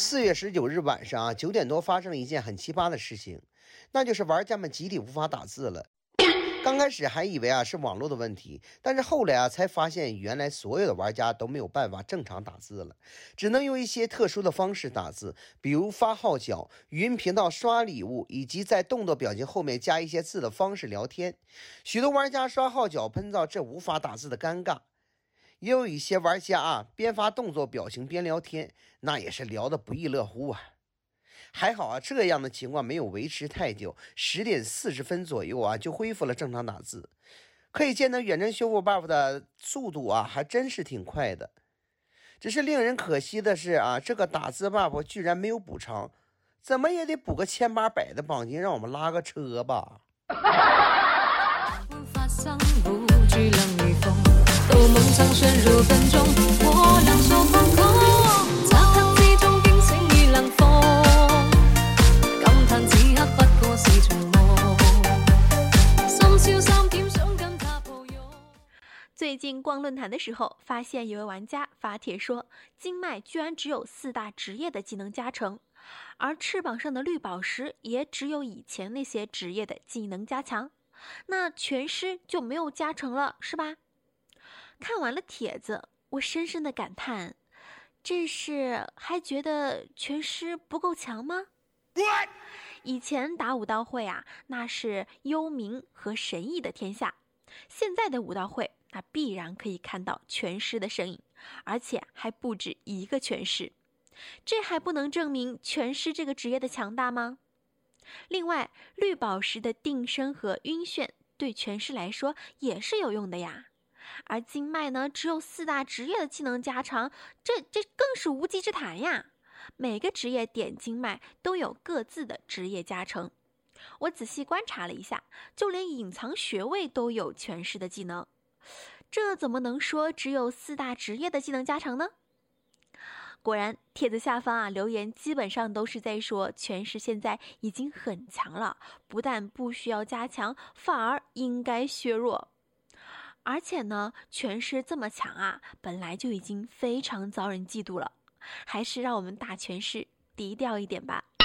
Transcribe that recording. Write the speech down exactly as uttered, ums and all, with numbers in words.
四月十九日晚上啊，九点多发生了一件很奇葩的事情，那就是玩家们集体无法打字了。刚开始还以为啊是网络的问题，但是后来啊才发现，原来所有的玩家都没有办法正常打字了，只能用一些特殊的方式打字，比如发号角、语音频道刷礼物，以及在动作表情后面加一些字的方式聊天。许多玩家刷号角喷到这无法打字的尴尬，也有一些玩家啊边发动作表情边聊天，那也是聊得不亦乐乎啊。还好啊，这样的情况没有维持太久，十点四十分左右啊就恢复了正常打字。可以见得远程修复 buff 的速度啊还真是挺快的。只是令人可惜的是啊，这个打字 buff 居然没有补偿，怎么也得补个千八百的绑金，让我们拉个车吧。 最近逛论坛的时候，发现有位玩家发帖说，金麦居然只有四大职业的技能加成，而翅膀上的绿宝石也只有以前那些职业的技能加强，那全师就没有加成了，是吧？看完了帖子，我深深的感叹，这是还觉得全师不够强吗？ What? 以前打武道会啊，那是幽冥和神异的天下，现在的武道会那必然可以看到全师的身影，而且还不止一个全师，这还不能证明全师这个职业的强大吗？另外，绿宝石的定身和晕眩对全师来说也是有用的呀，而金麦呢只有四大职业的技能加长，这这更是无稽之谈呀。每个职业点金麦都有各自的职业加成，我仔细观察了一下，就连隐藏穴位都有全师的技能，这怎么能说只有四大职业的技能加成呢？果然，帖子下方啊留言基本上都是在说全师现在已经很强了，不但不需要加强，反而应该削弱。而且呢，全师这么强啊，本来就已经非常遭人嫉妒了，还是让我们打全师低调一点吧。